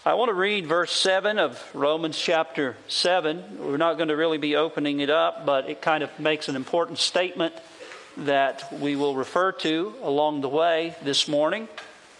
I want to read verse 7 of Romans chapter 7. We're not going to really be opening it up, but it kind of makes an important statement that we will refer to along the way this morning.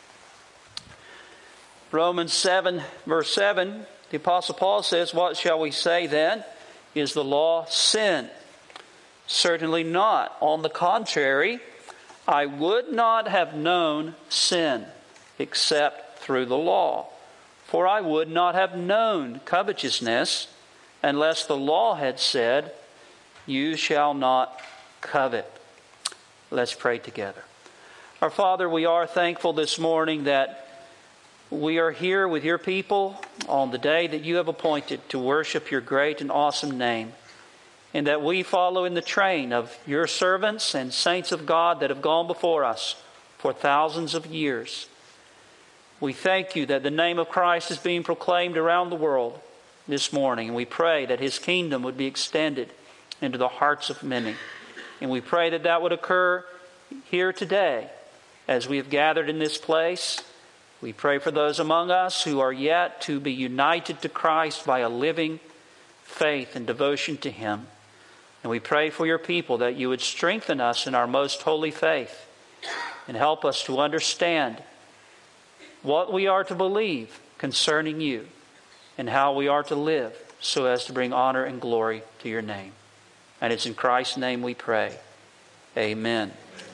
Romans 7, verse 7, the Apostle Paul says, "What shall we say then? Is the law sin? Certainly not. On the contrary, I would not have known sin except through the law. For I would not have known covetousness unless the law had said, 'You shall not covet.'" Let's pray together. Our Father, we are thankful this morning that we are here with your people on the day that you have appointed to worship your great and awesome name, and that we follow in the train of your servants and saints of God that have gone before us for thousands of years. We thank you that the name of Christ is being proclaimed around the world this morning, and we pray that his kingdom would be extended into the hearts of many. And we pray that that would occur here today as we have gathered in this place. We pray for those among us who are yet to be united to Christ by a living faith and devotion to him. And we pray for your people that you would strengthen us in our most holy faith and help us to understand what we are to believe concerning you and how we are to live so as to bring honor and glory to your name. And it's in Christ's name we pray. Amen.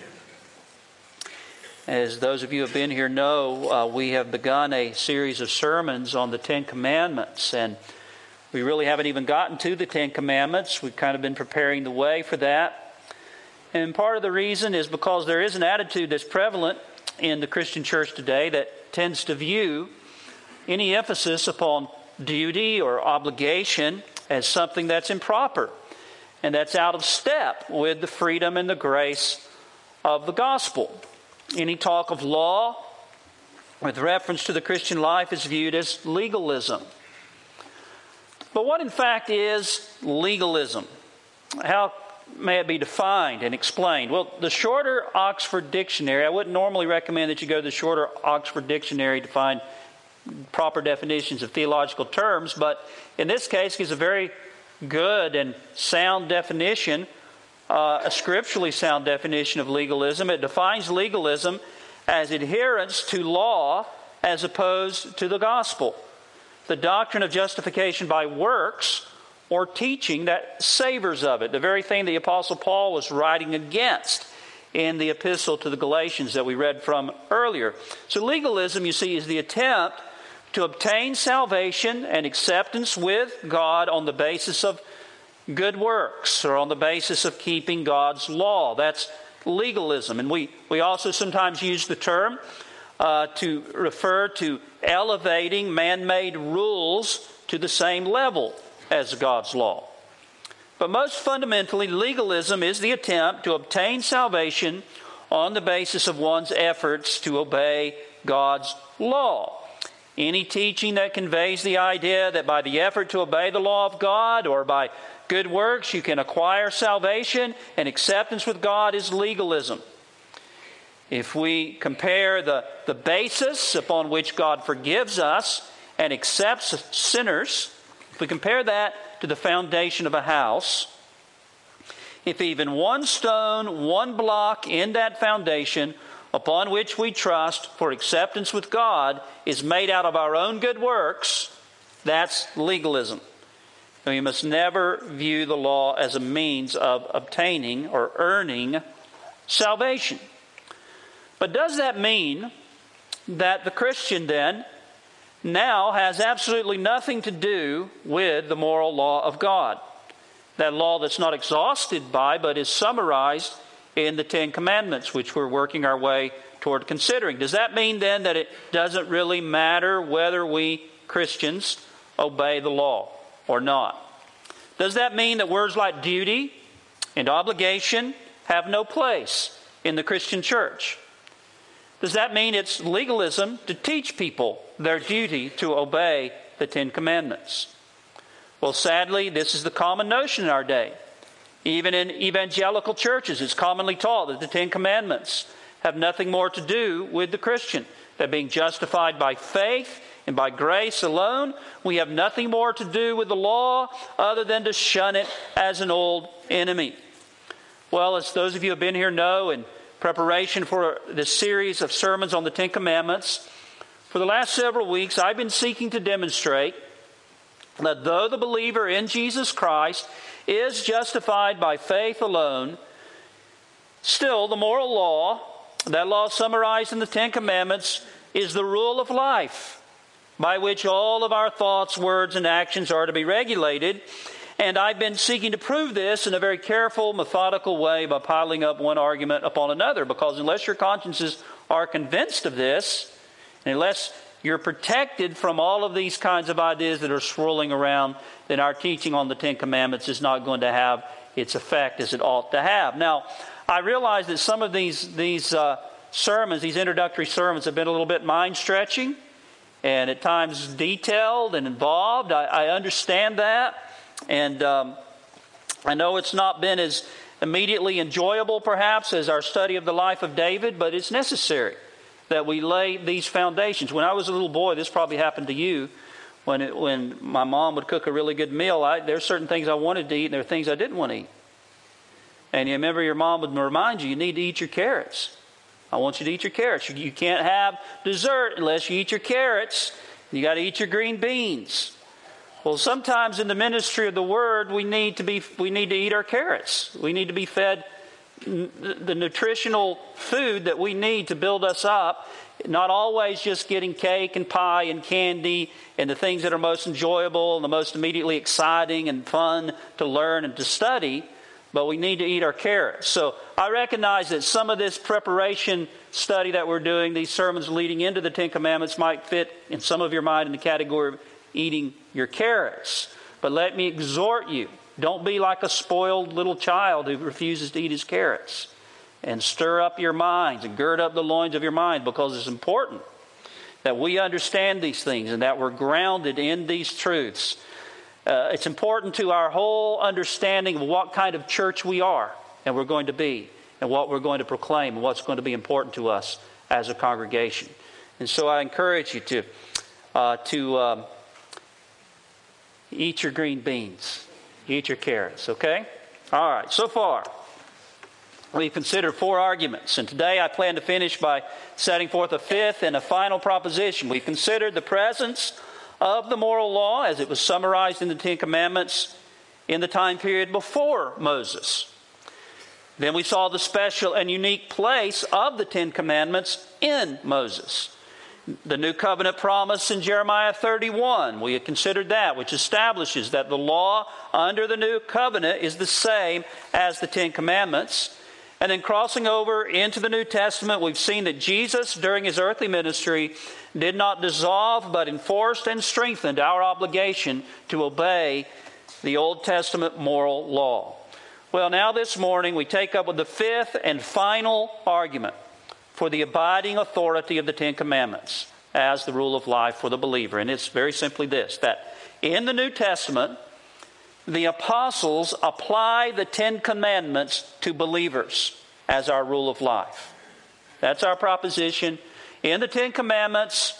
As those of you who have been here know, we have begun a series of sermons on the Ten Commandments, and we really haven't even gotten to the Ten Commandments. We've kind of been preparing the way for that. And part of the reason is because there is an attitude that's prevalent in the Christian church today that tends to view any emphasis upon duty or obligation as something that's improper and that's out of step with the freedom and the grace of the gospel. Any talk of law with reference to the Christian life is viewed as legalism. But what in fact is legalism? How may it be defined and explained? Well, the shorter Oxford Dictionary, I wouldn't normally recommend that you go to the shorter Oxford Dictionary to find proper definitions of theological terms, but in this case gives a very good and sound definition, a scripturally sound definition of legalism. It defines legalism as adherence to law as opposed to the gospel. The doctrine of justification by works or teaching that savors of it. The very thing the Apostle Paul was writing against in the epistle to the Galatians that we read from earlier. So legalism, you see, is the attempt to obtain salvation and acceptance with God on the basis of good works or on the basis of keeping God's law. That's legalism. And we also sometimes use the term to refer to elevating man-made rules to the same level as God's law. But most fundamentally, legalism is the attempt to obtain salvation on the basis of one's efforts to obey God's law. Any teaching that conveys the idea that by the effort to obey the law of God or by good works you can acquire salvation and acceptance with God is legalism. If we compare the basis upon which God forgives us and accepts sinners, if we compare that to the foundation of a house, if even one stone, one block in that foundation upon which we trust for acceptance with God is made out of our own good works, that's legalism. We must never view the law as a means of obtaining or earning salvation. But does that mean that the Christian then now has absolutely nothing to do with the moral law of God? That law that's not exhausted by, but is summarized in the Ten Commandments, which we're working our way toward considering. Does that mean then that it doesn't really matter whether we Christians obey the law or not? Does that mean that words like duty and obligation have no place in the Christian church? Does that mean it's legalism to teach people their duty to obey the Ten Commandments? Well, sadly, this is the common notion in our day. Even in evangelical churches, it's commonly taught that the Ten Commandments have nothing more to do with the Christian. That being justified by faith And by grace alone, we have nothing more to do with the law other than to shun it as an old enemy. Well, as those of you who have been here know, in preparation for this series of sermons on the Ten Commandments, for the last several weeks, I've been seeking to demonstrate that though the believer in Jesus Christ is justified by faith alone, still the moral law, that law summarized in the Ten Commandments, is the rule of life by which all of our thoughts, words, and actions are to be regulated. And I've been seeking to prove this in a very careful, methodical way by piling up one argument upon another, because unless your consciences are convinced of this, and unless you're protected from all of these kinds of ideas that are swirling around, then our teaching on the Ten Commandments is not going to have its effect as it ought to have. Now, I realize that some of these sermons, these introductory sermons, have been a little bit mind-stretching and at times detailed and involved. I understand that. And I know it's not been as immediately enjoyable, perhaps, as our study of the life of David, but it's necessary that we lay these foundations. When I was a little boy, this probably happened to you, when my mom would cook a really good meal, there are certain things I wanted to eat and there are things I didn't want to eat. And you remember your mom would remind you need to eat your carrots. I want you to eat your carrots. You can't have dessert unless you eat your carrots. You got to eat your green beans. Well, sometimes in the ministry of the Word, we need to eat our carrots. We need to be fed the nutritional food that we need to build us up. Not always just getting cake and pie and candy and the things that are most enjoyable and the most immediately exciting and fun to learn and to study, but we need to eat our carrots. So I recognize that some of this preparation study that we're doing, these sermons leading into the Ten Commandments, might fit in some of your mind in the category of eating your carrots. But let me exhort you, don't be like a spoiled little child who refuses to eat his carrots. And stir up your minds and gird up the loins of your mind, because it's important that we understand these things and that we're grounded in these truths. It's important to our whole understanding of what kind of church we are and we're going to be, and what we're going to proclaim, and what's going to be important to us as a congregation. And so I encourage you to eat your green beans, eat your carrots, okay? All right, so far we've considered 4 arguments, and today I plan to finish by setting forth a 5th and a final proposition. We've considered the presence of the moral law as it was summarized in the Ten Commandments in the time period before Moses. Then we saw the special and unique place of the Ten Commandments in Moses. The new covenant promise in Jeremiah 31, we had considered that, which establishes that the law under the new covenant is the same as the Ten Commandments. And then crossing over into the New Testament, we've seen that Jesus, during his earthly ministry, did not dissolve but enforced and strengthened our obligation to obey the Old Testament moral law. Well, now this morning we take up with the 5th and final argument for the abiding authority of the Ten Commandments as the rule of life for the believer. And it's very simply this, that in the New Testament, the apostles apply the Ten Commandments to believers as our rule of life. That's our proposition. In the Ten Commandments,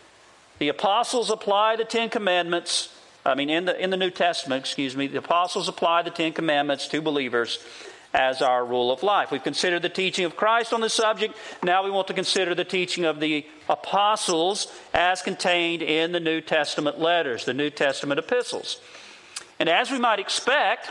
the apostles apply the Ten Commandments. In the New Testament, the apostles apply the Ten Commandments to believers as our rule of life. We've considered the teaching of Christ on the subject. Now we want to consider the teaching of the apostles as contained in the New Testament letters, the New Testament epistles. And as we might expect,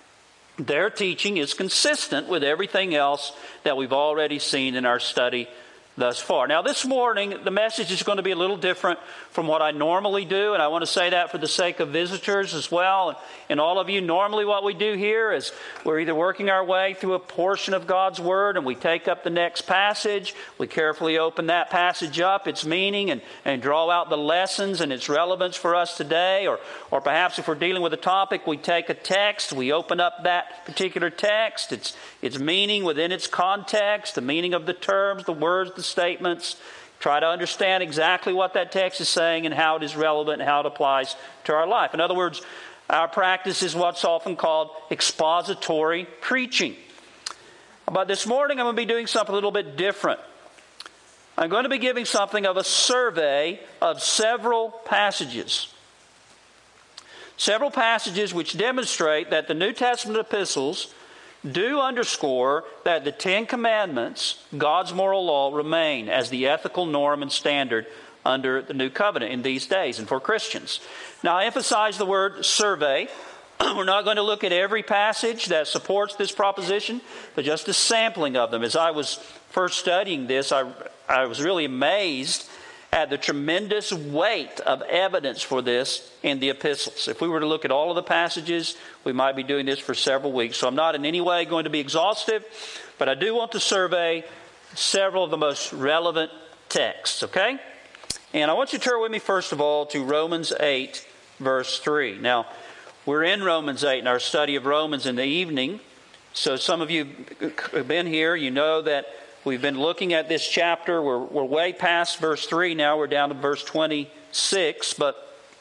their teaching is consistent with everything else that we've already seen in our study thus far. Now this morning, the message is going to be a little different from what I normally do, and I want to say that for the sake of visitors as well. And all of you, normally what we do here is we're either working our way through a portion of God's Word and we take up the next passage, we carefully open that passage up, its meaning, and draw out the lessons and its relevance for us today. Or perhaps if we're dealing with a topic, we take a text, we open up that particular text, its meaning within its context, the meaning of the terms, the words, the statements. Try to understand exactly what that text is saying and how it is relevant and how it applies to our life. In other words, our practice is what's often called expository preaching. But this morning I'm going to be doing something a little bit different. I'm going to be giving something of a survey of several passages. Several passages which demonstrate that the New Testament epistles do underscore that the Ten Commandments, God's moral law, remain as the ethical norm and standard under the New Covenant in these days and for Christians. Now, I emphasize the word survey. We're not going to look at every passage that supports this proposition, but just a sampling of them. As I was first studying this, I was really amazed at the tremendous weight of evidence for this in the epistles. If we were to look at all of the passages, we might be doing this for several weeks. So I'm not in any way going to be exhaustive, but I do want to survey several of the most relevant texts, okay? And I want you to turn with me, first of all, to Romans 8, verse 3. Now, we're in Romans 8 in our study of Romans in the evening. So some of you have been here. You know that we've been looking at this chapter. We're way past verse 3 now. We're down to verse 26. But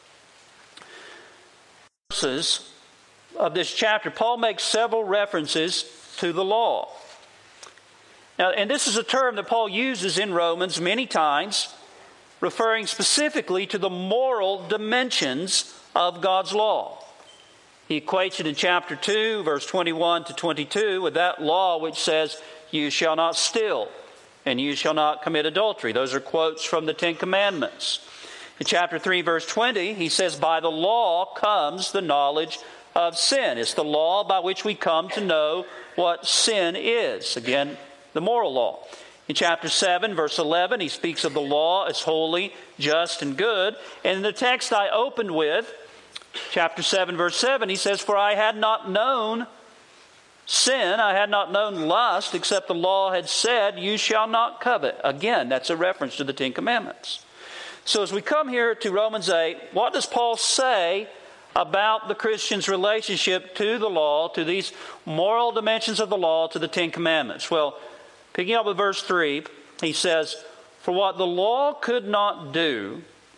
verses of this chapter, Paul makes several references to the law. Now, and this is a term that Paul uses in Romans many times, referring specifically to the moral dimensions of God's law. He equates it in chapter 2, verse 21 to 22, with that law which says, "You shall not steal, and you shall not commit adultery." Those are quotes from the Ten Commandments. In chapter 3, verse 20, he says, "By the law comes the knowledge of sin." It's the law by which we come to know what sin is. Again, the moral law. In chapter 7, verse 11, he speaks of the law as holy, just, and good. And in the text I opened with, chapter 7, verse 7, he says, "For I had not known sin, I had not known lust, except the law had said, 'You shall not covet.'" Again, that's a reference to the Ten Commandments. So as we come here to Romans 8, what does Paul say about the Christian's relationship to the law, to these moral dimensions of the law, to the Ten Commandments? Well, picking up with verse 3, he says, "For what the law could not do,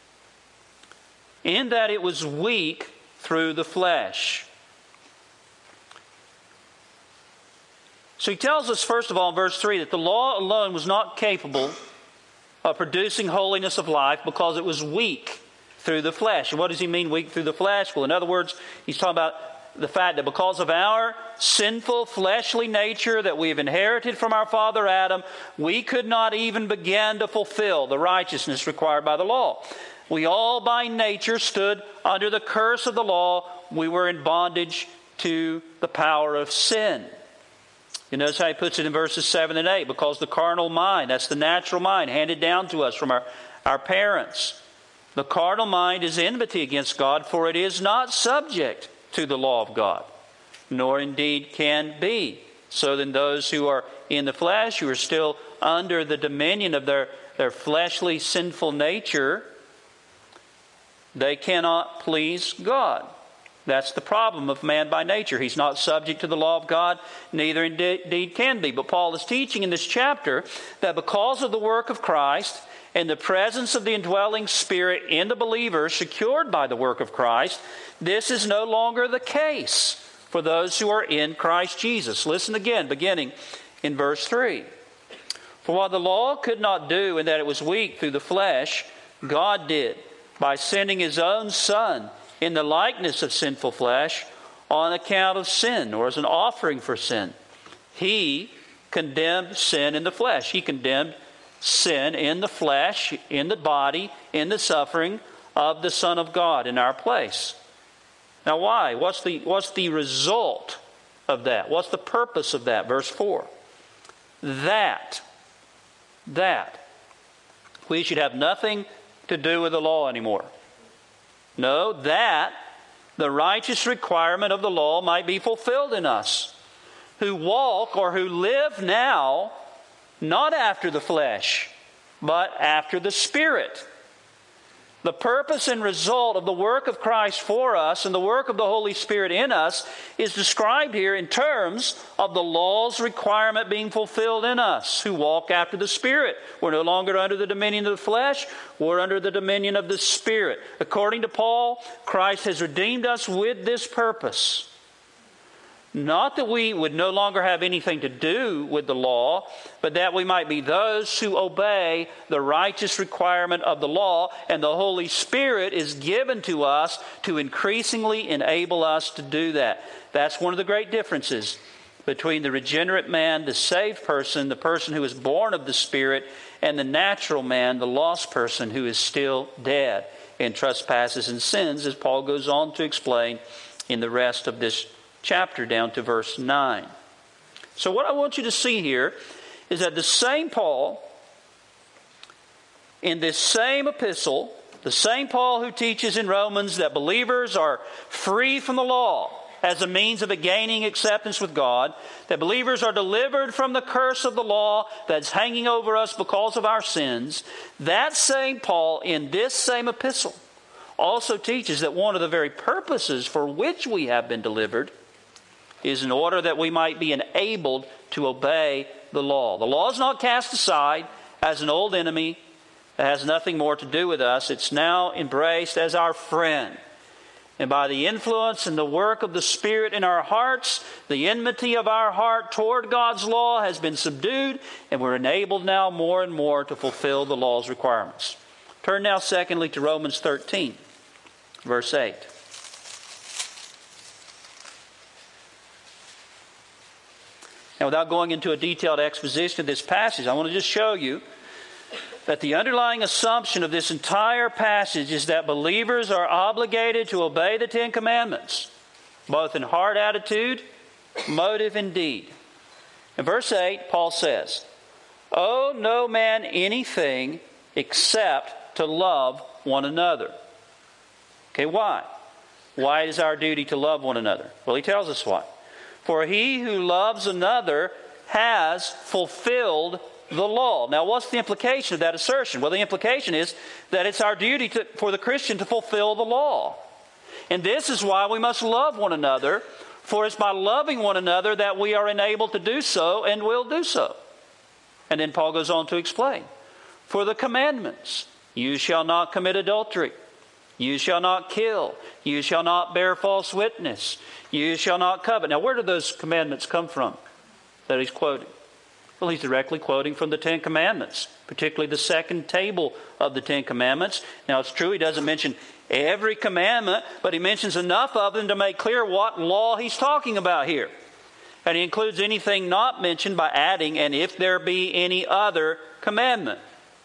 in that it was weak through the flesh." So he tells us, first of all, in verse 3, that the law alone was not capable of producing holiness of life because it was weak through the flesh. And what does he mean, weak through the flesh? Well, in other words, he's talking about the fact that because of our sinful fleshly nature that we've inherited from our father Adam, we could not even begin to fulfill the righteousness required by the law. We all by nature stood under the curse of the law. We were in bondage to the power of sin. You notice how he puts it in verses 7 and 8. Because the carnal mind, that's the natural mind handed down to us from our parents. The carnal mind is enmity against God, for it is not subject to the law of God, nor indeed can be. So then those who are in the flesh, who are still under the dominion of their fleshly sinful nature, they cannot please God. That's the problem of man by nature. He's not subject to the law of God, neither indeed can be. But Paul is teaching in this chapter that because of the work of Christ and the presence of the indwelling Spirit in the believer secured by the work of Christ, this is no longer the case for those who are in Christ Jesus. Listen again, beginning in verse 3. "For what the law could not do in that it was weak through the flesh, God did by sending His own Son in the likeness of sinful flesh on account of sin," or as an offering for sin. He condemned sin in the flesh. He condemned sin in the flesh, in the body, in the suffering of the Son of God in our place. Now why? What's the result of that? What's the purpose of that? Verse 4. That we should have nothing to do with the law anymore. No, that the righteous requirement of the law might be fulfilled in us, who walk or who live now, not after the flesh, but after the Spirit. The purpose and result of the work of Christ for us and the work of the Holy Spirit in us is described here in terms of the law's requirement being fulfilled in us, who walk after the Spirit. We're no longer under the dominion of the flesh, we're under the dominion of the Spirit. According to Paul, Christ has redeemed us with this purpose. Not that we would no longer have anything to do with the law, but that we might be those who obey the righteous requirement of the law, and the Holy Spirit is given to us to increasingly enable us to do that. That's one of the great differences between the regenerate man, the saved person, the person who is born of the Spirit, and the natural man, the lost person who is still dead in trespasses and sins, as Paul goes on to explain in the rest of this chapter down to verse 9. So what I want you to see here is that the same Paul, in this same epistle, the same Paul who teaches in Romans that believers are free from the law as a means of gaining acceptance with God, that believers are delivered from the curse of the law that's hanging over us because of our sins, that same Paul in this same epistle also teaches that one of the very purposes for which we have been delivered is in order that we might be enabled to obey the law. The law is not cast aside as an old enemy that has nothing more to do with us. It's now embraced as our friend. And by the influence and the work of the Spirit in our hearts, the enmity of our heart toward God's law has been subdued, and we're enabled now more and more to fulfill the law's requirements. Turn now secondly to Romans 13, verse 8. Now, without going into a detailed exposition of this passage, I want to just show you that the underlying assumption of this entire passage is that believers are obligated to obey the Ten Commandments, both in heart attitude, motive, and deed. In verse 8, Paul says, "Owe no man anything except to love one another." Okay, why? Why is our duty to love one another? Well, he tells us why. "For he who loves another has fulfilled the law." Now, what's the implication of that assertion? Well, the implication is that it's our duty for the Christian to fulfill the law. And this is why we must love one another, for it's by loving one another that we are enabled to do so and will do so. And then Paul goes on to explain, "For the commandments, you shall not commit adultery, you shall not kill, you shall not bear false witness, you shall not covet." Now, where do those commandments come from that he's quoting? Well, he's directly quoting from the Ten Commandments, particularly the second table of the Ten Commandments. Now, it's true he doesn't mention every commandment, but he mentions enough of them to make clear what law he's talking about here. And he includes anything not mentioned by adding, "and if there be any other commandment."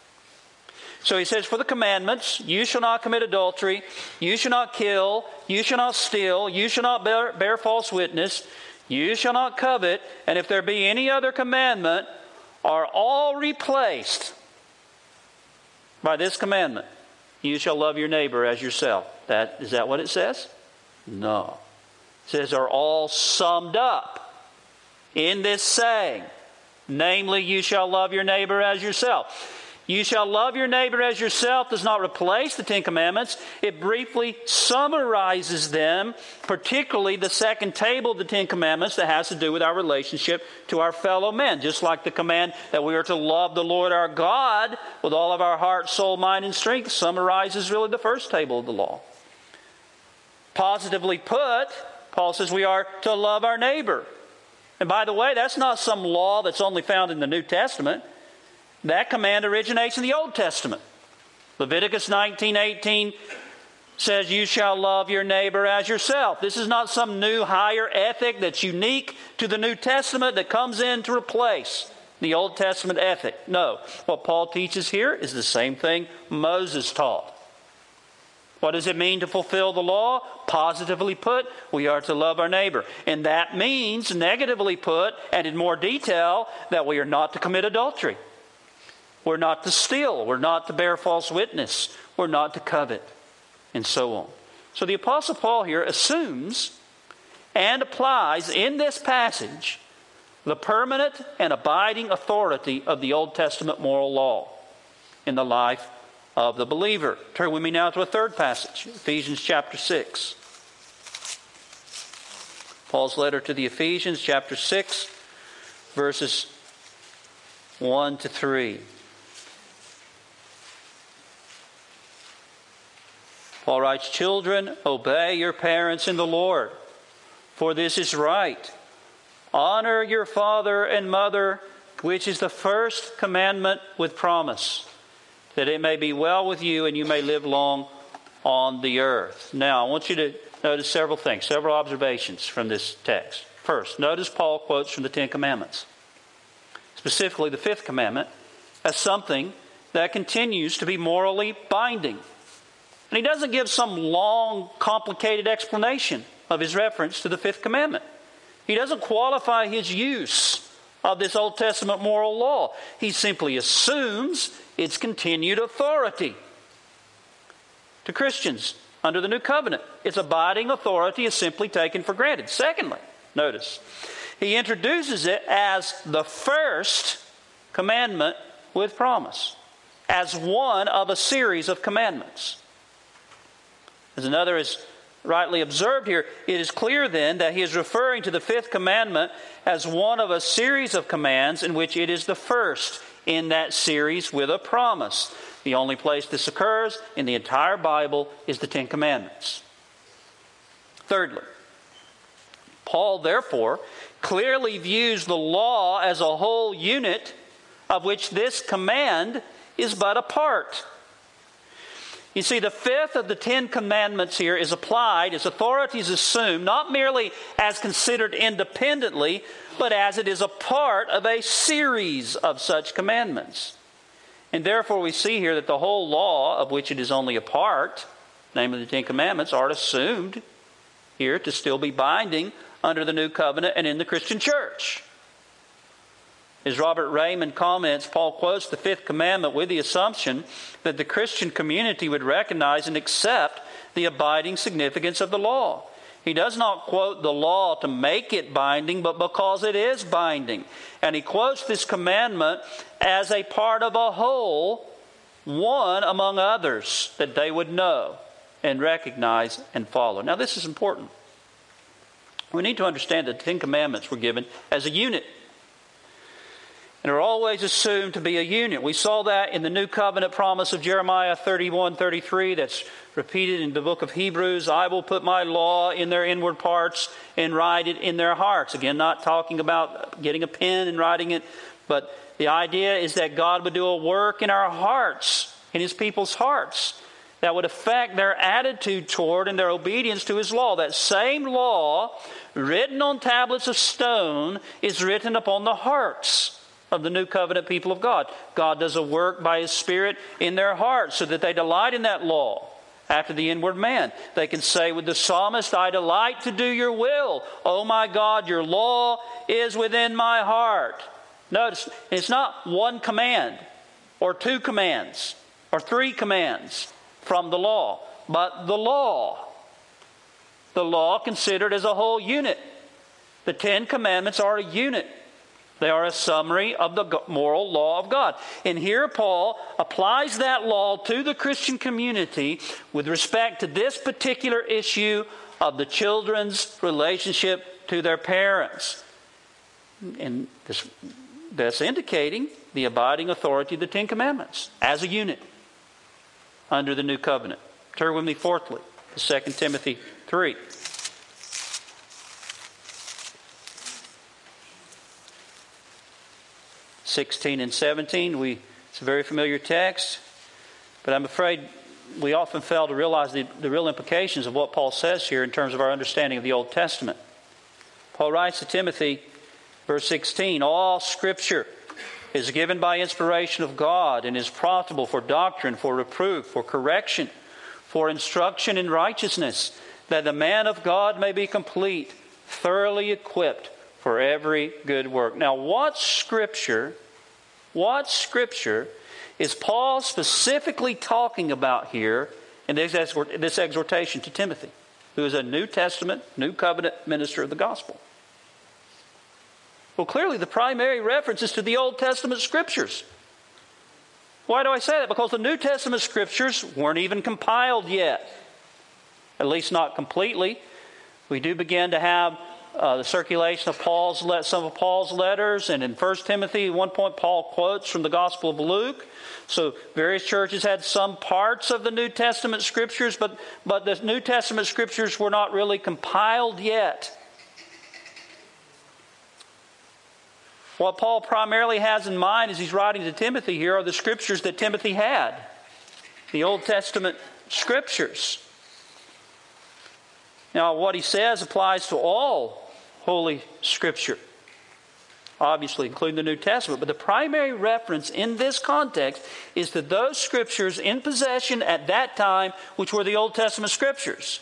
So he says, "For the commandments, you shall not commit adultery, you shall not kill, you shall not steal, you shall not bear false witness, you shall not covet, and if there be any other commandment," are all replaced by this commandment: "You shall love your neighbor as yourself." Is that what it says? No. It says are all summed up in this saying, namely, "You shall love your neighbor as yourself." "You shall love your neighbor as yourself" does not replace the Ten Commandments. It briefly summarizes them, particularly the second table of the Ten Commandments that has to do with our relationship to our fellow men. Just like the command that we are to love the Lord our God with all of our heart, soul, mind, and strength summarizes really the first table of the law. Positively put, Paul says we are to love our neighbor. And by the way, that's not some law that's only found in the New Testament. That command originates in the Old Testament. Leviticus 19:18 says, "You shall love your neighbor as yourself." This is not some new higher ethic that's unique to the New Testament that comes in to replace the Old Testament ethic. No, what Paul teaches here is the same thing Moses taught. What does it mean to fulfill the law? Positively put, we are to love our neighbor. And that means, negatively put, and in more detail, that we are not to commit adultery. We're not to steal. We're not to bear false witness. We're not to covet. And so on. So the Apostle Paul here assumes and applies in this passage the permanent and abiding authority of the Old Testament moral law in the life of the believer. Turn with me now to a third passage, Ephesians chapter 6. Paul's letter to the Ephesians chapter 6, verses 1 to 3. Paul writes, "Children, obey your parents in the Lord, for this is right. Honor your father and mother, which is the first commandment with promise, that it may be well with you and you may live long on the earth. Now, I want you to notice several things, several observations from this text. First, notice Paul quotes from the Ten Commandments, specifically the fifth commandment, as something that continues to be morally binding. And he doesn't give some long, complicated explanation of his reference to the fifth commandment. He doesn't qualify his use of this Old Testament moral law. He simply assumes its continued authority. To Christians under the New Covenant, its abiding authority is simply taken for granted. Secondly, notice, he introduces it as the first commandment with promise, as one of a series of commandments. As another is rightly observed here, it is clear then that he is referring to the fifth commandment as one of a series of commands in which it is the first in that series with a promise. The only place this occurs in the entire Bible is the Ten Commandments. Thirdly, Paul therefore clearly views the law as a whole unit of which this command is but a part. You see, the fifth of the Ten Commandments here is applied, its authority is assumed, not merely as considered independently, but as it is a part of a series of such commandments. And therefore we see here that the whole law, of which it is only a part, namely the Ten Commandments, are assumed here to still be binding under the New Covenant and in the Christian church. As Robert Raymond comments, Paul quotes the fifth commandment with the assumption that the Christian community would recognize and accept the abiding significance of the law. He does not quote the law to make it binding, but because it is binding. And he quotes this commandment as a part of a whole, one among others that they would know and recognize and follow. Now this is important. We need to understand that the Ten Commandments were given as a unit, and are always assumed to be a unit. We saw that in the New Covenant promise of Jeremiah 31:33 that's repeated in the book of Hebrews. I will put my law in their inward parts and write it in their hearts. Again, not talking about getting a pen and writing it, but the idea is that God would do a work in our hearts, in His people's hearts, that would affect their attitude toward and their obedience to His law. That same law, written on tablets of stone, is written upon the hearts of the New Covenant people of God. God does a work by His Spirit in their hearts so that they delight in that law after the inward man. They can say with the psalmist, I delight to do your will. Oh my God, your law is within my heart. Notice, it's not one command or two commands or three commands from the law, but the law. The law considered as a whole unit. The Ten Commandments are a unit. They are a summary of the moral law of God. And here Paul applies that law to the Christian community with respect to this particular issue of the children's relationship to their parents. And that's indicating the abiding authority of the Ten Commandments as a unit under the New Covenant. Turn with me fourthly to 2 Timothy 3. 16 and 17. It's a very familiar text, but I'm afraid we often fail to realize the real implications of what Paul says here in terms of our understanding of the Old Testament. Paul writes to Timothy, verse 16, all Scripture is given by inspiration of God and is profitable for doctrine, for reproof, for correction, for instruction in righteousness, that the man of God may be complete, thoroughly equipped for every good work. Now, what Scripture is Paul specifically talking about here in this exhortation to Timothy, who is a New Testament, New Covenant minister of the gospel? Well, clearly the primary reference is to the Old Testament Scriptures. Why do I say that? Because the New Testament Scriptures weren't even compiled yet. At least not completely. We do begin to have the circulation of some of Paul's letters, and in 1 Timothy, at one point Paul quotes from the Gospel of Luke. So various churches had some parts of the New Testament Scriptures, but the New Testament Scriptures were not really compiled yet. What Paul primarily has in mind as he's writing to Timothy here are the scriptures that Timothy had. The Old Testament scriptures. Now, what he says applies to all Holy Scripture, obviously, including the New Testament. But the primary reference in this context is to those scriptures in possession at that time, which were the Old Testament scriptures.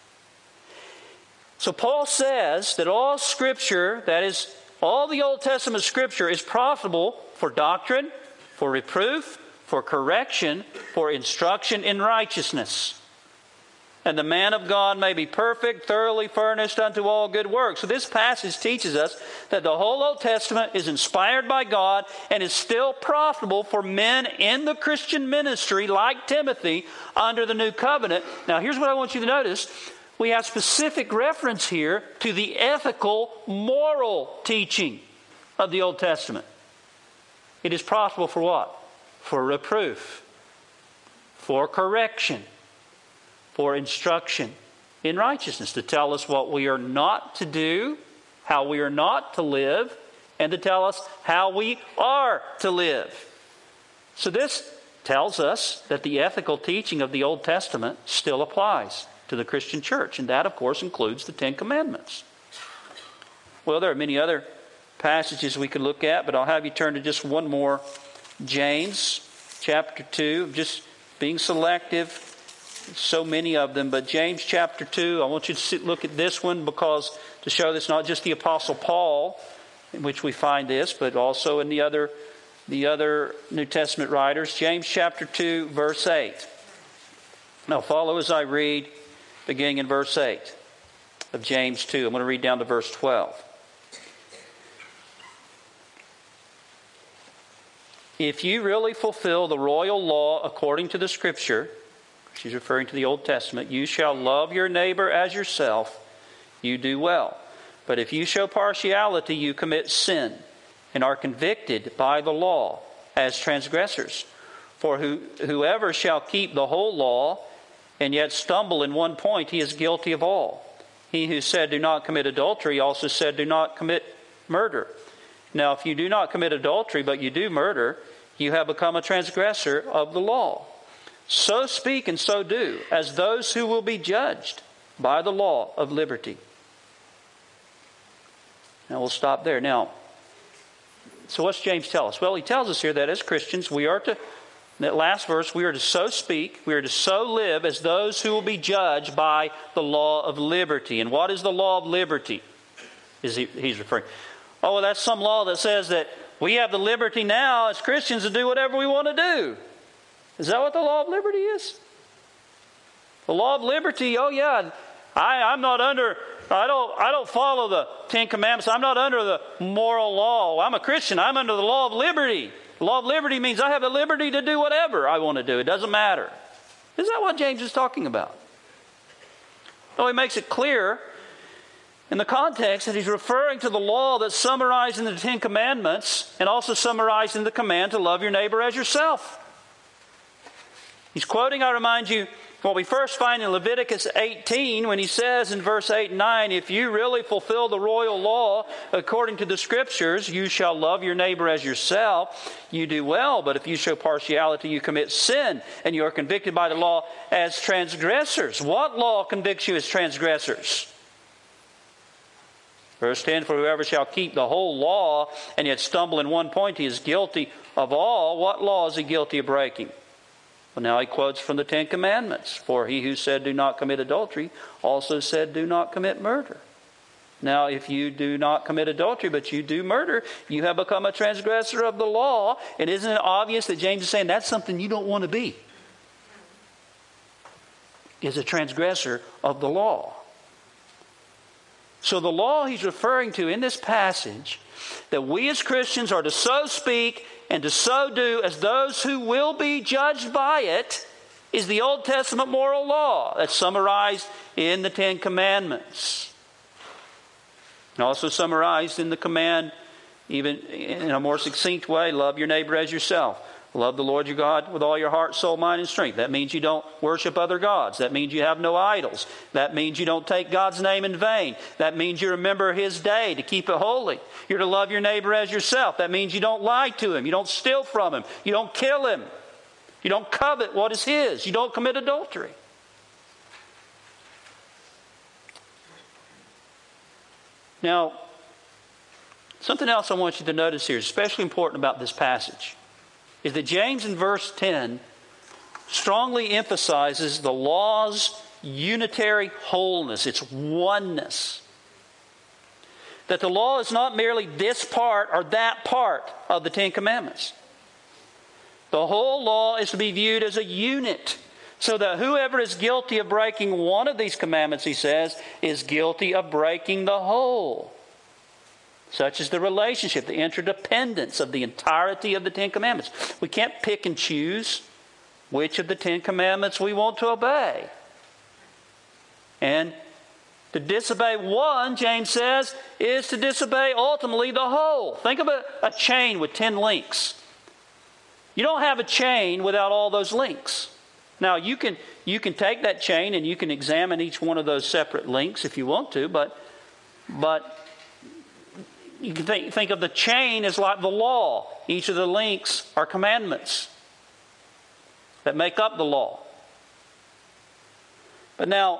So Paul says that all Scripture, that is, all the Old Testament Scripture, is profitable for doctrine, for reproof, for correction, for instruction in righteousness. And the man of God may be perfect, thoroughly furnished unto all good works. So this passage teaches us that the whole Old Testament is inspired by God and is still profitable for men in the Christian ministry like Timothy under the New Covenant. Now here's what I want you to notice. We have specific reference here to the ethical, moral teaching of the Old Testament. It is profitable for what? For reproof, for correction, for instruction in righteousness, to tell us what we are not to do, how we are not to live, and to tell us how we are to live. So this tells us that the ethical teaching of the Old Testament still applies to the Christian church, and that, of course, includes the Ten Commandments. Well, there are many other passages we could look at, but I'll have you turn to just one more. James chapter 2, just being selective. So many of them, but James chapter 2, I want you to look at this one because to show this not just the Apostle Paul, in which we find this, but also in the other New Testament writers. James chapter 2, verse 8. Now follow as I read, beginning in verse 8 of James 2. I'm going to read down to verse 12. If you really fulfill the royal law according to the Scripture, she's referring to the Old Testament, you shall love your neighbor as yourself, you do well. But if you show partiality, you commit sin and are convicted by the law as transgressors. For whoever shall keep the whole law and yet stumble in one point, he is guilty of all. He who said, do not commit adultery, also said, do not commit murder. Now, if you do not commit adultery, but you do murder, you have become a transgressor of the law. So speak and so do, as those who will be judged by the law of liberty. Now we'll stop there. Now, so what's James tell us? Well, he tells us here that as Christians, we are to, in that last verse, we are to so speak, we are to so live as those who will be judged by the law of liberty. And what is the law of liberty? He's referring. Oh, well, that's some law that says that we have the liberty now as Christians to do whatever we want to do. Is that what the law of liberty is? The law of liberty, oh yeah, I don't follow the Ten Commandments. I'm not under the moral law. I'm a Christian. I'm under the law of liberty. The law of liberty means I have the liberty to do whatever I want to do. It doesn't matter. Is that what James is talking about? Well, he makes it clear in the context that he's referring to the law that's summarized in the Ten Commandments and also summarized in the command to love your neighbor as yourself. He's quoting, I remind you, what we first find in Leviticus 18 when he says in verse 8 and 9, if you really fulfill the royal law according to the Scriptures, you shall love your neighbor as yourself. You do well, but if you show partiality, you commit sin, and you are convicted by the law as transgressors. What law convicts you as transgressors? Verse 10, for whoever shall keep the whole law and yet stumble in one point, he is guilty of all. What law is he guilty of breaking? Well, now he quotes from the Ten Commandments. For he who said, do not commit adultery, also said, do not commit murder. Now, if you do not commit adultery, but you do murder, you have become a transgressor of the law. And isn't it obvious that James is saying that's something you don't want to be? Is a transgressor of the law. So the law he's referring to in this passage, that we as Christians are to so speak and to so do as those who will be judged by it, is the Old Testament moral law that's summarized in the Ten Commandments. And also summarized in the command, even in a more succinct way, love your neighbor as yourself. Love the Lord your God with all your heart, soul, mind, and strength. That means you don't worship other gods. That means you have no idols. That means you don't take God's name in vain. That means you remember His day to keep it holy. You're to love your neighbor as yourself. That means you don't lie to him. You don't steal from him. You don't kill him. You don't covet what is his. You don't commit adultery. Now, something else I want you to notice here, especially important about this passage, is that James in verse 10 strongly emphasizes the law's unitary wholeness, its oneness. That the law is not merely this part or that part of the Ten Commandments. The whole law is to be viewed as a unit, so that whoever is guilty of breaking one of these commandments, he says, is guilty of breaking the whole. Such is the relationship, the interdependence of the entirety of the Ten Commandments. We can't pick and choose which of the Ten Commandments we want to obey. And to disobey one, James says, is to disobey ultimately the whole. Think of a chain with 10 links. You don't have a chain without all those links. Now, you can take that chain and you can examine each one of those separate links if you want to, but you can think of the chain as like the law. Each of the links are commandments that make up the law. But now,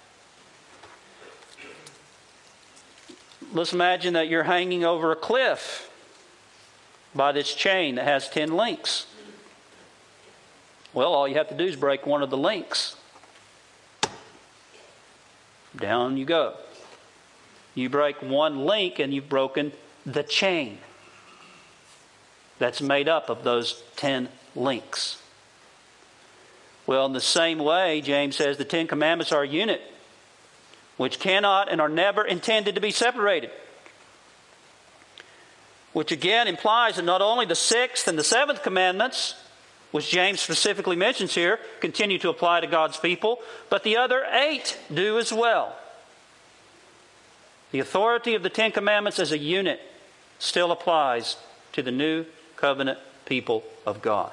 let's imagine that you're hanging over a cliff by this chain that has 10 links. Well, all you have to do is break one of the links. Down you go. You break one link and you've broken the chain that's made up of those 10 links. Well, in the same way, James says the Ten Commandments are a unit which cannot and are never intended to be separated. Which again implies that not only the 6th and the 7th commandments, which James specifically mentions here, continue to apply to God's people, but the other 8 do as well. The authority of the Ten Commandments as a unit still applies to the new covenant people of God.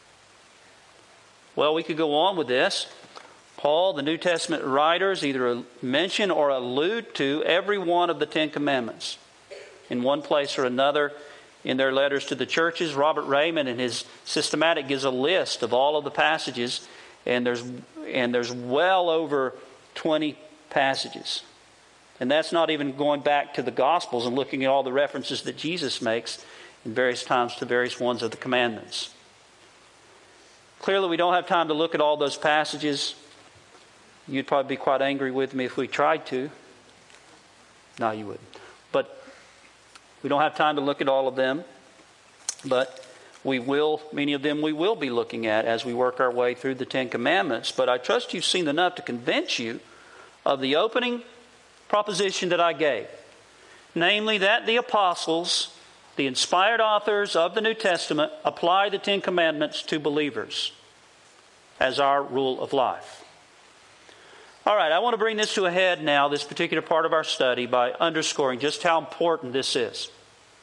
Well, we could go on with this. Paul, the New Testament writers either mention or allude to every one of the Ten Commandments in one place or another in their letters to the churches. Robert Raymond in his Systematic gives a list of all of the passages, and there's well over 20 passages. And that's not even going back to the Gospels and looking at all the references that Jesus makes in various times to various ones of the commandments. Clearly, we don't have time to look at all those passages. You'd probably be quite angry with me if we tried to. No, you wouldn't. But we don't have time to look at all of them. But we will, many of them we will be looking at as we work our way through the Ten Commandments. But I trust you've seen enough to convince you of the opening proposition that I gave. Namely, that the apostles, the inspired authors of the New Testament, apply the Ten Commandments to believers as our rule of life. All right, I want to bring this to a head now, this particular part of our study, by underscoring just how important this is.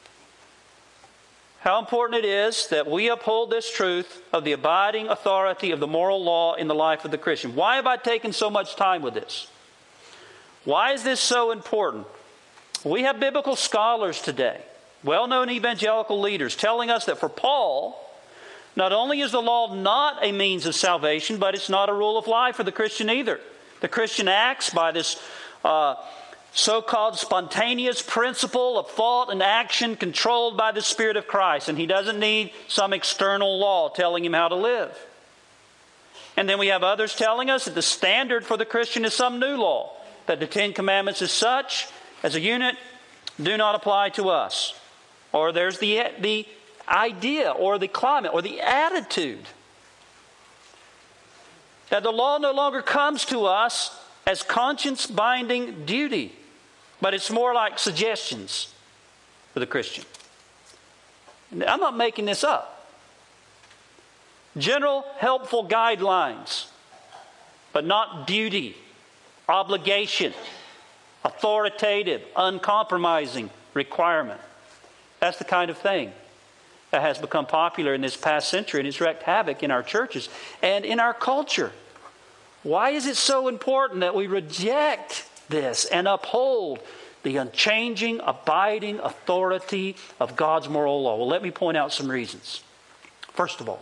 How important it is that we uphold this truth of the abiding authority of the moral law in the life of the Christian. Why have I taken so much time with this? Why is this so important? We have biblical scholars today, well-known evangelical leaders, telling us that for Paul, not only is the law not a means of salvation, but it's not a rule of life for the Christian either. The Christian acts by this so-called spontaneous principle of thought and action controlled by the Spirit of Christ, and he doesn't need some external law telling him how to live. And then we have others telling us that the standard for the Christian is some new law, that the Ten Commandments as such, as a unit, do not apply to us. Or there's the idea or the climate or the attitude that the law no longer comes to us as conscience-binding duty, but it's more like suggestions for the Christian. I'm not making this up. General helpful guidelines, but not duty, obligation, authoritative, uncompromising requirement. That's the kind of thing that has become popular in this past century, and it's wreaked havoc in our churches and in our culture. Why is it so important that we reject this and uphold the unchanging, abiding authority of God's moral law? Well, let me point out some reasons. First of all,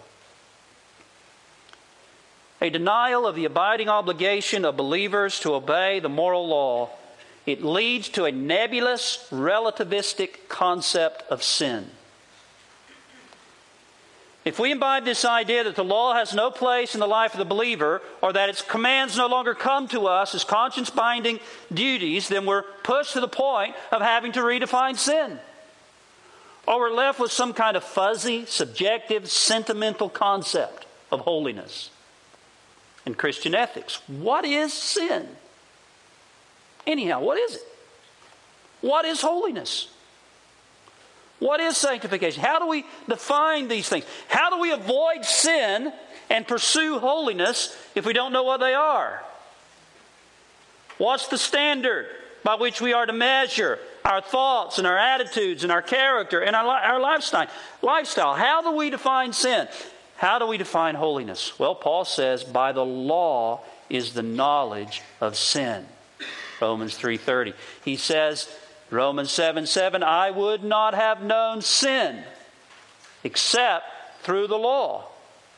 a denial of the abiding obligation of believers to obey the moral law, it leads to a nebulous, relativistic concept of sin. If we imbibe this idea that the law has no place in the life of the believer, or that its commands no longer come to us as conscience-binding duties, then we're pushed to the point of having to redefine sin. Or we're left with some kind of fuzzy, subjective, sentimental concept of holiness and Christian ethics. What is sin? Anyhow, what is it? What is holiness? What is sanctification? How do we define these things? How do we avoid sin and pursue holiness if we don't know what they are? What's the standard by which we are to measure our thoughts and our attitudes and our character and our lifestyle? How do we define sin? How do we define holiness? Well, Paul says, by the law is the knowledge of sin. Romans 3:30. He says, Romans 7:7, I would not have known sin except through the law.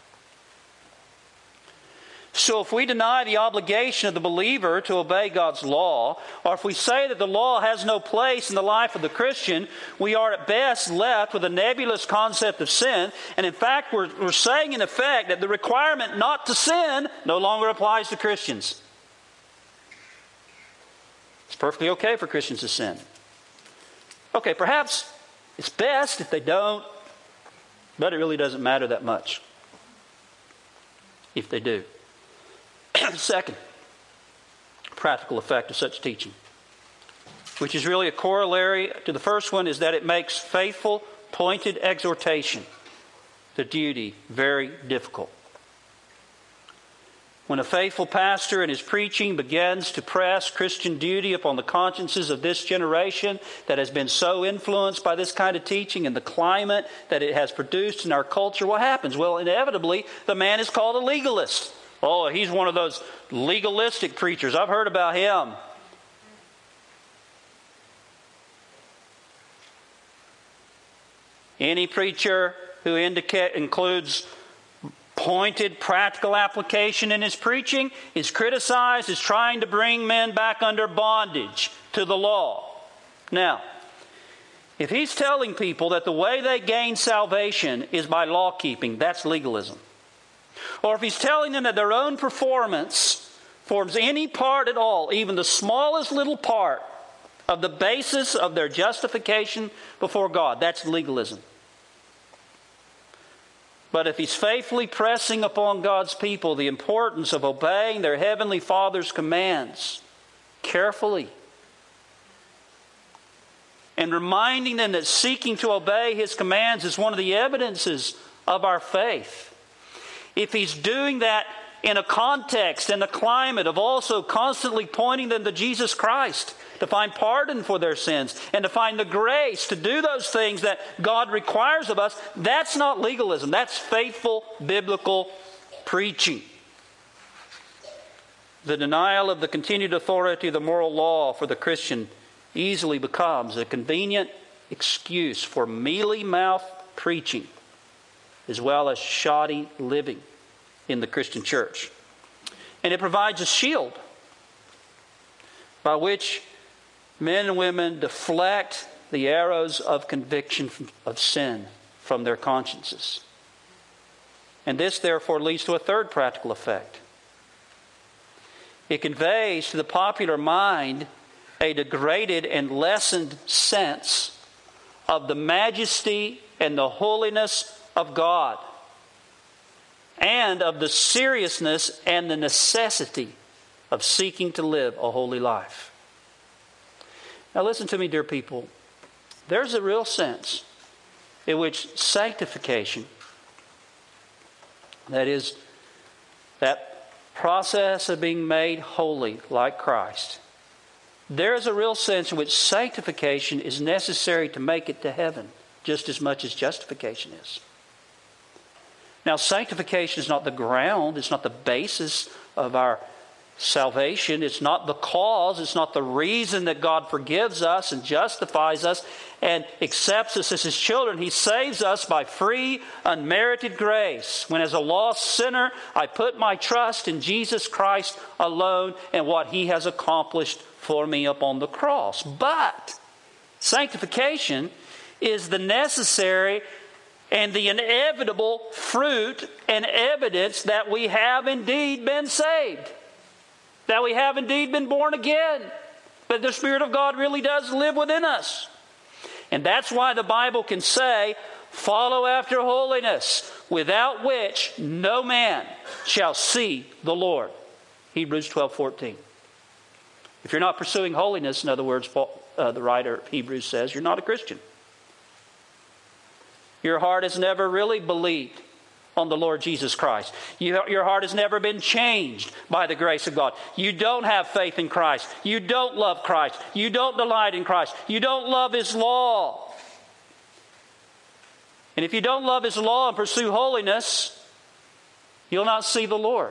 So if we deny the obligation of the believer to obey God's law, or if we say that the law has no place in the life of the Christian, we are at best left with a nebulous concept of sin. And in fact, we're saying in effect that the requirement not to sin no longer applies to Christians. It's perfectly okay for Christians to sin. Okay, perhaps it's best if they don't, but it really doesn't matter that much if they do. Second, practical effect of such teaching, which is really a corollary to the first one, is that it makes faithful, pointed exhortation, the duty, very difficult. When a faithful pastor in his preaching begins to press Christian duty upon the consciences of this generation that has been so influenced by this kind of teaching and the climate that it has produced in our culture, what happens? Well, inevitably, the man is called a legalist. Oh, he's one of those legalistic preachers. I've heard about him. Any preacher who includes pointed practical application in his preaching is criticized as trying to bring men back under bondage to the law. Now, if he's telling people that the way they gain salvation is by law keeping, that's legalism. Or if he's telling them that their own performance forms any part at all, even the smallest little part of the basis of their justification before God, that's legalism. But if he's faithfully pressing upon God's people the importance of obeying their Heavenly Father's commands carefully, and reminding them that seeking to obey His commands is one of the evidences of our faith, if he's doing that in a context and a climate of also constantly pointing them to Jesus Christ, to find pardon for their sins and to find the grace to do those things that God requires of us, that's not legalism. That's faithful biblical preaching. The denial of the continued authority of the moral law for the Christian easily becomes a convenient excuse for mealy-mouthed preaching as well as shoddy living in the Christian church. And it provides a shield by which men and women deflect the arrows of conviction of sin from their consciences. And this, therefore, leads to a third practical effect. It conveys to the popular mind a degraded and lessened sense of the majesty and the holiness of God, and of the seriousness and the necessity of seeking to live a holy life. Now listen to me, dear people. There's a real sense in which sanctification, that is, that process of being made holy like Christ, there is a real sense in which sanctification is necessary to make it to heaven, just as much as justification is. Now, sanctification is not the ground, it's not the basis of our salvation. It's not the cause, it's not the reason that God forgives us and justifies us and accepts us as His children. He saves us by free, unmerited grace. When as a lost sinner, I put my trust in Jesus Christ alone and what He has accomplished for me upon the cross. But sanctification is the necessary and the inevitable fruit and evidence that we have indeed been saved. That we have indeed been born again. That the Spirit of God really does live within us. And that's why the Bible can say, follow after holiness, without which no man shall see the Lord. Hebrews 12:14. If you're not pursuing holiness, in other words, the writer of Hebrews says, you're not a Christian. Your heart has never really believed on the Lord Jesus Christ. Your heart has never been changed by the grace of God. You don't have faith in Christ. You don't love Christ. You don't delight in Christ. You don't love His law. And if you don't love His law and pursue holiness, you'll not see the Lord.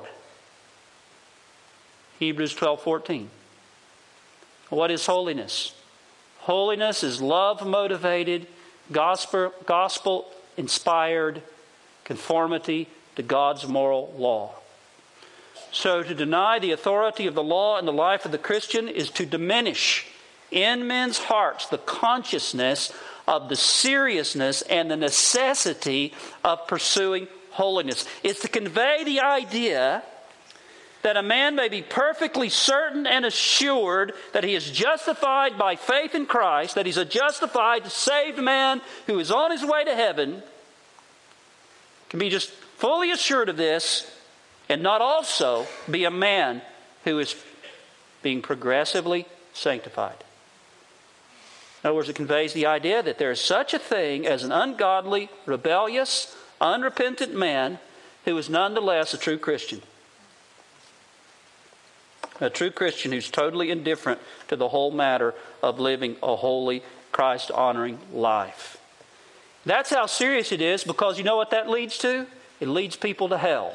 Hebrews 12:14. What is holiness? Holiness is love-motivated, gospel-inspired conformity to God's moral law. So to deny the authority of the law in the life of the Christian is to diminish in men's hearts the consciousness of the seriousness and the necessity of pursuing holiness. It's to convey the idea that a man may be perfectly certain and assured that he is justified by faith in Christ, that he's a justified, saved man who is on his way to heaven, can be just fully assured of this and not also be a man who is being progressively sanctified. In other words, it conveys the idea that there is such a thing as an ungodly, rebellious, unrepentant man who is nonetheless a true Christian. A true Christian who's totally indifferent to the whole matter of living a holy, Christ-honoring life. That's how serious it is, because you know what that leads to? It leads people to hell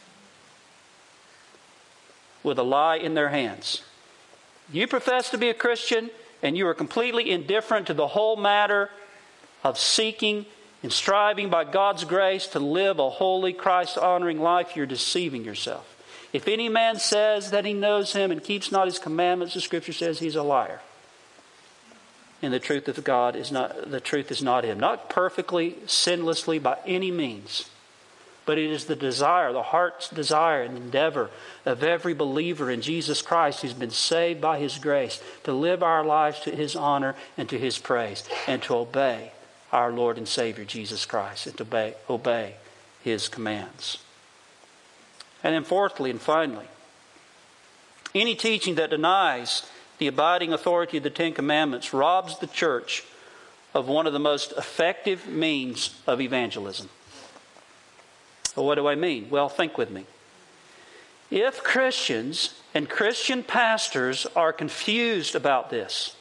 with a lie in their hands. You profess to be a Christian and you are completely indifferent to the whole matter of seeking and striving by God's grace to live a holy, Christ-honoring life. You're deceiving yourself. If any man says that he knows Him and keeps not His commandments, the Scripture says he's a liar. And the truth of God is not Him. Not perfectly, sinlessly by any means. But it is the desire, the heart's desire and endeavor of every believer in Jesus Christ who's been saved by His grace to live our lives to His honor and to His praise, and to obey our Lord and Savior Jesus Christ, and to obey His commands. And then fourthly and finally, any teaching that denies the abiding authority of the Ten Commandments robs the church of one of the most effective means of evangelism. Well, what do I mean? Well, think with me. If Christians and Christian pastors are confused about this,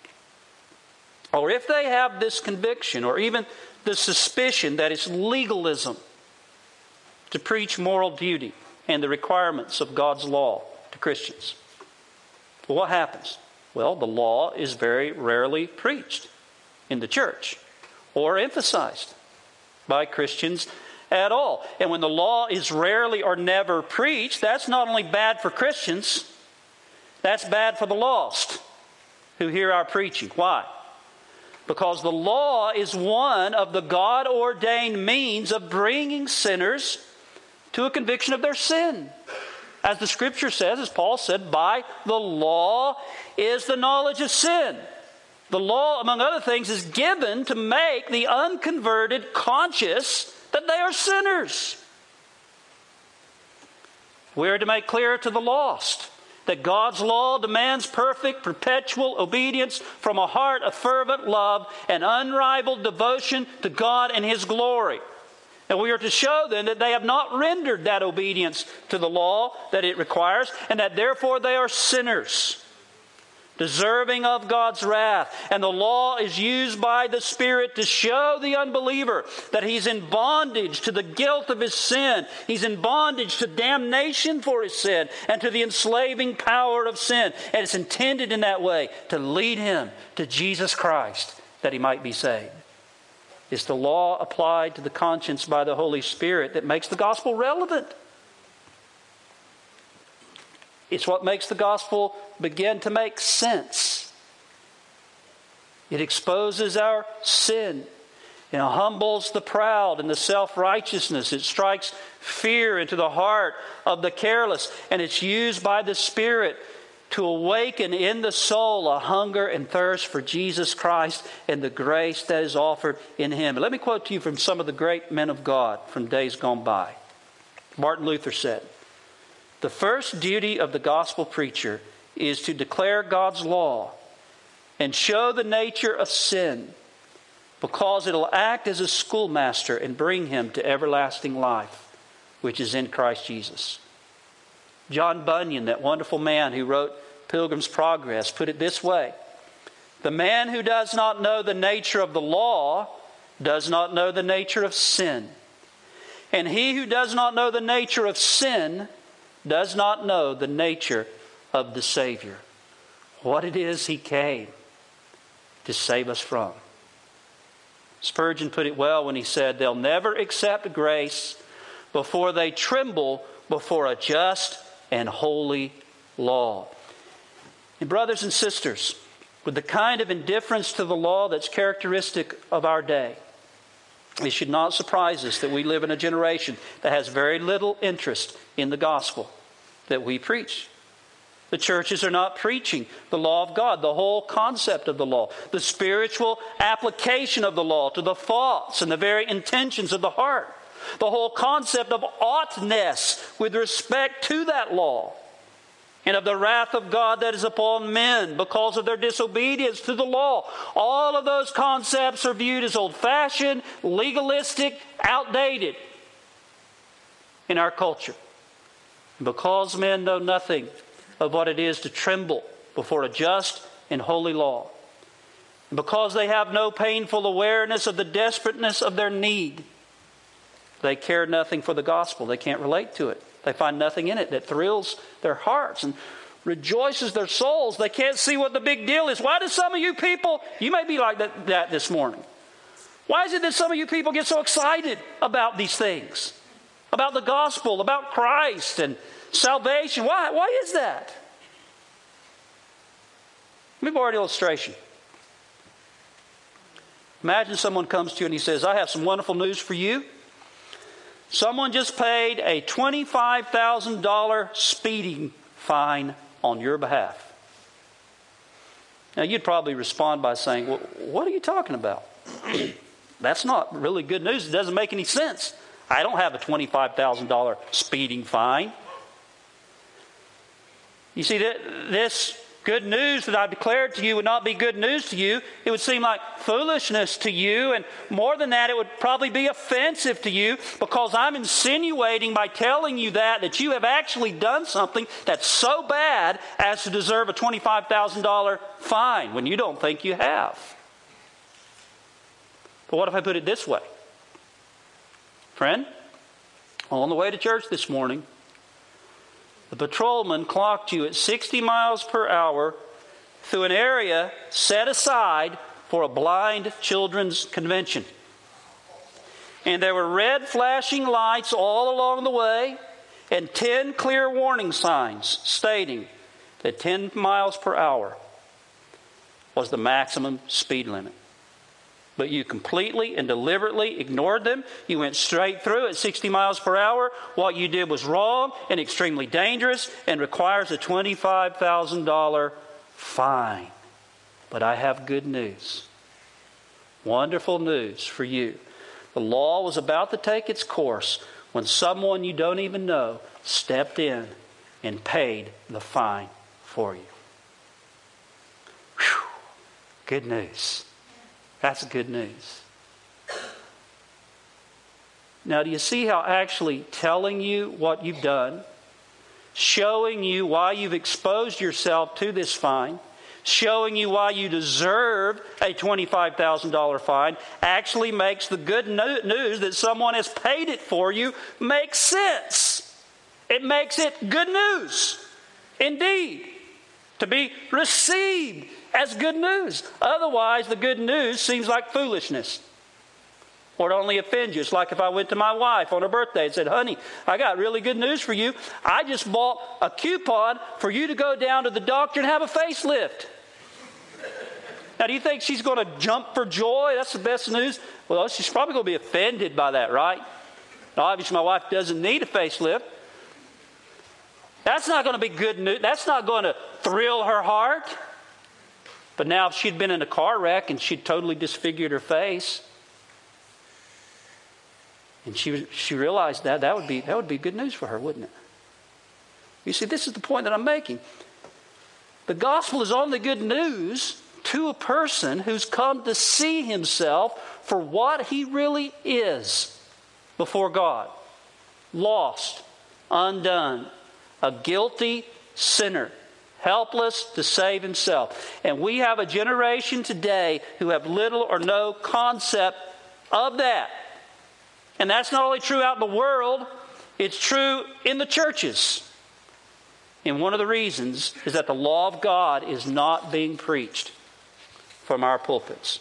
or if they have this conviction or even the suspicion that it's legalism to preach moral duty and the requirements of God's law to Christians, well, what happens? Well, the law is very rarely preached in the church or emphasized by Christians at all. And when the law is rarely or never preached, that's not only bad for Christians, that's bad for the lost who hear our preaching. Why? Because the law is one of the God-ordained means of bringing sinners to a conviction of their sin. As the Scripture says, as Paul said, by the law is the knowledge of sin. The law, among other things, is given to make the unconverted conscious that they are sinners. We are to make clear to the lost that God's law demands perfect, perpetual obedience from a heart of fervent love and unrivaled devotion to God and His glory. And we are to show them that they have not rendered that obedience to the law that it requires, and that therefore they are sinners. deserving of God's wrath. And the law is used by the Spirit to show the unbeliever that he's in bondage to the guilt of his sin. He's in bondage to damnation for his sin and to the enslaving power of sin. And it's intended in that way to lead him to Jesus Christ that he might be saved. It's the law applied to the conscience by the Holy Spirit that makes the gospel relevant. It's what makes the gospel begin to make sense. It exposes our sin. It humbles the proud and the self-righteousness. It strikes fear into the heart of the careless. And it's used by the Spirit to awaken in the soul a hunger and thirst for Jesus Christ and the grace that is offered in Him. And let me quote to you from some of the great men of God from days gone by. Martin Luther said, "The first duty of the gospel preacher is to declare God's law and show the nature of sin, because it'll act as a schoolmaster and bring him to everlasting life, which is in Christ Jesus." John Bunyan, that wonderful man who wrote Pilgrim's Progress, put it this way: "The man who does not know the nature of the law does not know the nature of sin. And he who does not know the nature of sin does not know the nature of the Savior." What it is He came to save us from. Spurgeon put it well when he said, "They'll never accept grace before they tremble before a just and holy law." And brothers and sisters, with the kind of indifference to the law that's characteristic of our day, it should not surprise us that we live in a generation that has very little interest in the gospel that we preach. The churches are not preaching the law of God, the whole concept of the law, the spiritual application of the law to the thoughts and the very intentions of the heart, the whole concept of oughtness with respect to that law, and of the wrath of God that is upon men because of their disobedience to the law. All of those concepts are viewed as old-fashioned, legalistic, outdated in our culture. And because men know nothing of what it is to tremble before a just and holy law, and because they have no painful awareness of the desperateness of their need, they care nothing for the gospel. They can't relate to it. They find nothing in it that thrills their hearts and rejoices their souls. They can't see what the big deal is. Why do some of you people, you may be like that this morning. Why is it that some of you people get so excited about these things? About the gospel, about Christ and salvation. Why is that? Let me borrow an illustration. Imagine someone comes to you and he says, "I have some wonderful news for you. Someone just paid a $25,000 speeding fine on your behalf." Now, you'd probably respond by saying, "Well, what are you talking about? That's not really good news. It doesn't make any sense. I don't have a $25,000 speeding fine." You see, this good news that I've declared to you would not be good news to you. It would seem like foolishness to you. And more than that, it would probably be offensive to you, because I'm insinuating by telling you that you have actually done something that's so bad as to deserve a $25,000 fine when you don't think you have. But what if I put it this way? Friend, on the way to church this morning, the patrolman clocked you at 60 miles per hour through an area set aside for a blind children's convention. And there were red flashing lights all along the way and 10 clear warning signs stating that 10 miles per hour was the maximum speed limit. But you completely and deliberately ignored them. You went straight through at 60 miles per hour. What you did was wrong and extremely dangerous and requires a $25,000 fine. But I have good news. Wonderful news for you. The law was about to take its course when someone you don't even know stepped in and paid the fine for you. Whew. Good news. That's good news. Now, do you see how actually telling you what you've done, showing you why you've exposed yourself to this fine, showing you why you deserve a $25,000 fine, actually makes the good news that someone has paid it for you make sense. It makes it good news, indeed, to be received as good news. Otherwise, the good news seems like foolishness. Or it only offends you. It's like if I went to my wife on her birthday and said, honey, I got really good news for you. I just bought a coupon for you to go down to the doctor and have a facelift. Now, do you think she's going to jump for joy? That's the best news. Well, she's probably going to be offended by that, right? Now, obviously, my wife doesn't need a facelift. That's not going to be good news. That's not going to thrill her heart. But now if she'd been in a car wreck and she'd totally disfigured her face, and she realized that would be good news for her, wouldn't it? You see, this is the point that I'm making. The gospel is only good news to a person who's come to see himself for what he really is before God. Lost, undone, a guilty sinner, helpless to save himself. And we have a generation today who have little or no concept of that. And that's not only true out in the world, it's true in the churches. And one of the reasons is that the law of God is not being preached from our pulpits.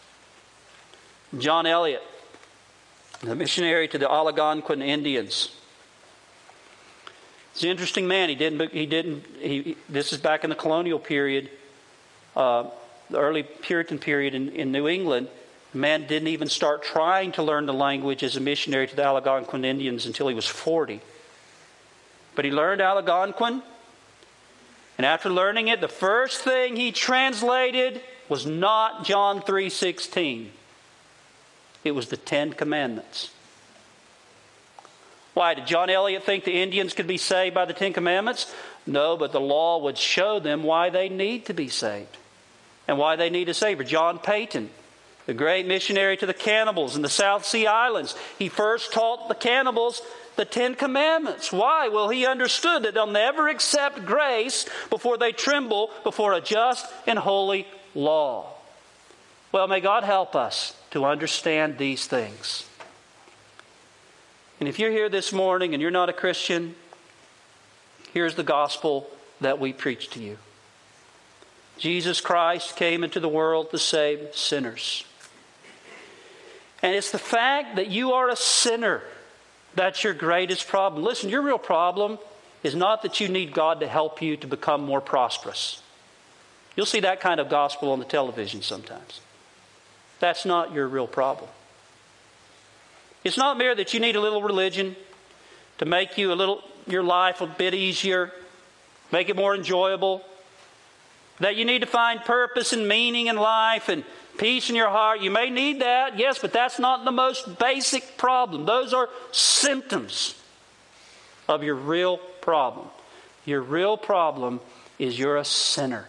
John Eliot, the missionary to the Algonquin Indians. He's an interesting man. This is back in the colonial period, the early Puritan period in New England. The man didn't even start trying to learn the language as a missionary to the Algonquin Indians until he was 40. But he learned Algonquin, and after learning it, the first thing he translated was not John 3:16. It was the Ten Commandments. Why? Did John Eliot think the Indians could be saved by the Ten Commandments? No, but the law would show them why they need to be saved and why they need a Savior. John Peyton, the great missionary to the cannibals in the South Sea Islands, he first taught the cannibals the Ten Commandments. Why? Well, he understood that they'll never accept grace before they tremble before a just and holy law. Well, may God help us to understand these things. And if you're here this morning and you're not a Christian, here's the gospel that we preach to you. Jesus Christ came into the world to save sinners. And it's the fact that you are a sinner that's your greatest problem. Listen, your real problem is not that you need God to help you to become more prosperous. You'll see that kind of gospel on the television sometimes. That's not your real problem. It's not mere that you need a little religion to make your life a bit easier, make it more enjoyable. That you need to find purpose and meaning in life and peace in your heart. You may need that, yes, but that's not the most basic problem. Those are symptoms of your real problem. Your real problem is you're a sinner.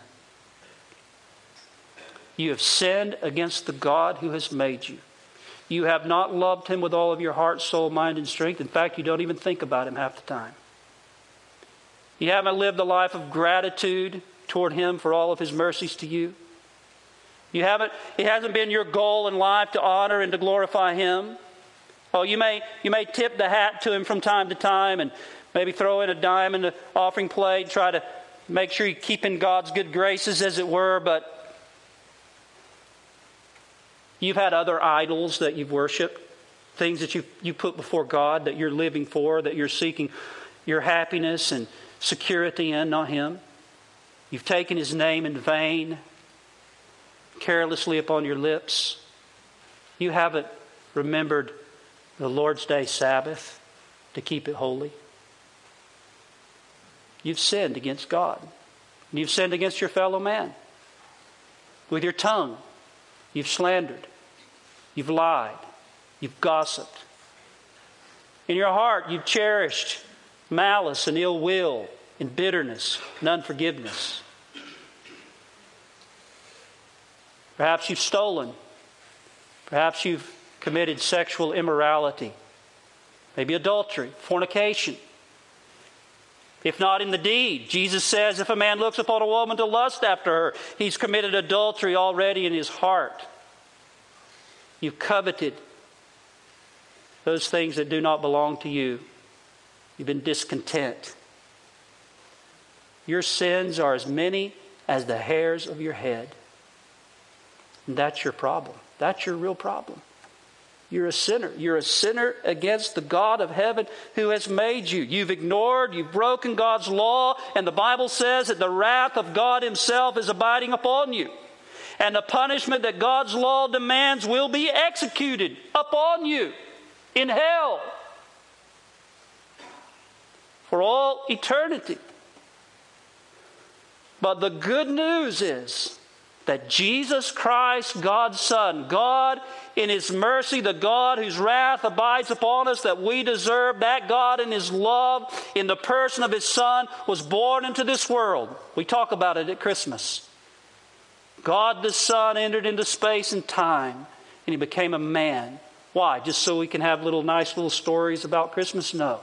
You have sinned against the God who has made you. You have not loved Him with all of your heart, soul, mind, and strength. In fact, you don't even think about Him half the time. You haven't lived a life of gratitude toward Him for all of His mercies to you. It hasn't been your goal in life to honor and to glorify Him. Oh, you may tip the hat to Him from time to time and maybe throw in a dime in the offering plate, try to make sure you keep in God's good graces, as it were, but you've had other idols that you've worshipped, things that you put before God that you're living for, that you're seeking your happiness and security in, not Him. You've taken His name in vain, carelessly upon your lips. You haven't remembered the Lord's Day Sabbath to keep it holy. You've sinned against God. And you've sinned against your fellow man. With your tongue, you've slandered. You've lied. You've gossiped. In your heart, you've cherished malice and ill will and bitterness and unforgiveness. Perhaps you've stolen. Perhaps you've committed sexual immorality. Maybe adultery, fornication. if not in the deed. Jesus says, if a man looks upon a woman to lust after her, he's committed adultery already in his heart. You've coveted those things that do not belong to you. You've been discontent. Your sins are as many as the hairs of your head. And that's your problem. That's your real problem. You're a sinner. You're a sinner against the God of heaven who has made you. You've ignored, you've broken God's law, and the Bible says that the wrath of God Himself is abiding upon you. And the punishment that God's law demands will be executed upon you in hell for all eternity. But the good news is that Jesus Christ, God's Son, God in His mercy, the God whose wrath abides upon us that we deserve, that God in His love, in the person of His Son, was born into this world. We talk about it at Christmas. God the Son entered into space and time, and He became a man. Why? Just so we can have nice little stories about Christmas? No.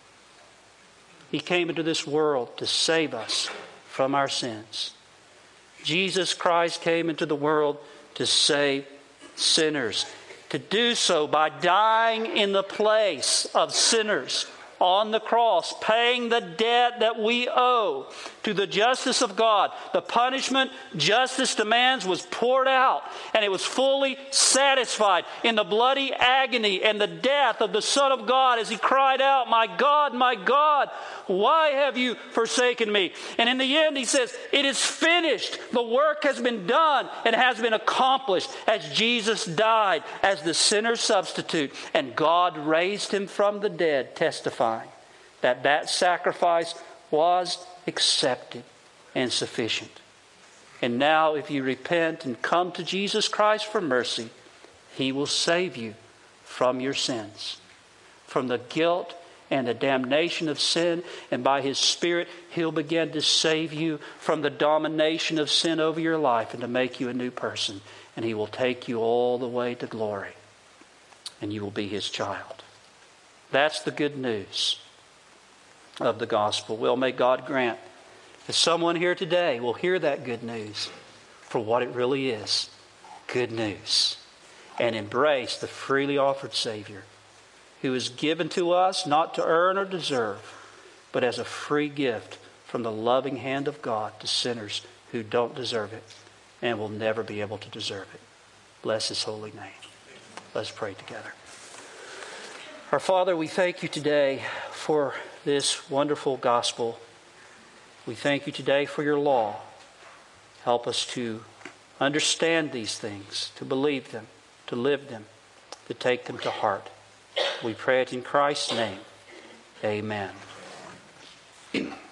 He came into this world to save us from our sins. Jesus Christ came into the world to save sinners. To do so by dying in the place of sinners on the cross, paying the debt that we owe to the justice of God. The punishment justice demands was poured out, and it was fully satisfied in the bloody agony and the death of the Son of God as He cried out, my God, why have you forsaken me?" And in the end He says, "It is finished." The work has been done and has been accomplished as Jesus died as the sinner's substitute, and God raised Him from the dead, testifying that sacrifice was accepted and sufficient. And now if you repent and come to Jesus Christ for mercy, He will save you from your sins, from the guilt and the damnation of sin, and by His Spirit He'll begin to save you from the domination of sin over your life and to make you a new person. And He will take you all the way to glory, and you will be His child. That's the good news of the gospel. Well, may God grant that someone here today will hear that good news for what it really is, good news, and embrace the freely offered Savior who is given to us not to earn or deserve, but as a free gift from the loving hand of God to sinners who don't deserve it and will never be able to deserve it. Bless His holy name. Let's pray together. Our Father, we thank You today for this wonderful gospel. We thank You today for Your law. Help us to understand these things, to believe them, to live them, to take them to heart. We pray it in Christ's name. Amen.